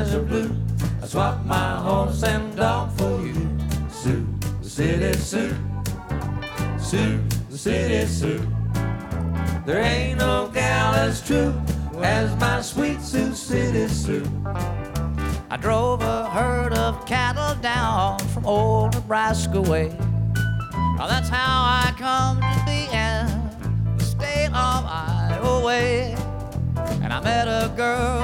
skies are blue. I swap my horse and dog for you. Sue, the city Sue. Sue, the city Sue. There ain't no gal as true as my sweet Sioux City Sue. I drove a herd of cattle down from old Nebraska way. Now that's how I come to be in the state of Iowa. And I met a girl